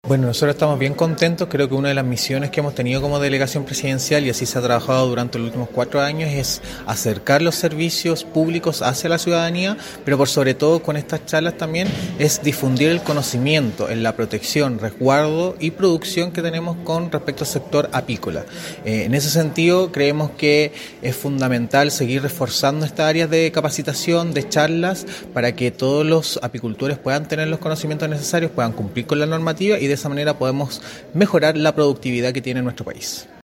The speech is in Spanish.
Bueno, nosotros estamos bien contentos. Creo que una de las misiones que hemos tenido como delegación presidencial, y así se ha trabajado durante los últimos 4 años, es acercar los servicios públicos hacia la ciudadanía, pero por sobre todo con estas charlas también es difundir el conocimiento en la protección, resguardo y producción que tenemos con respecto al sector apícola. En ese sentido, creemos que es fundamental seguir reforzando estas áreas de capacitación, de charlas, para que todos los apicultores puedan tener los conocimientos necesarios, puedan cumplir con la normativa y de esa manera podemos mejorar la productividad que tiene nuestro país.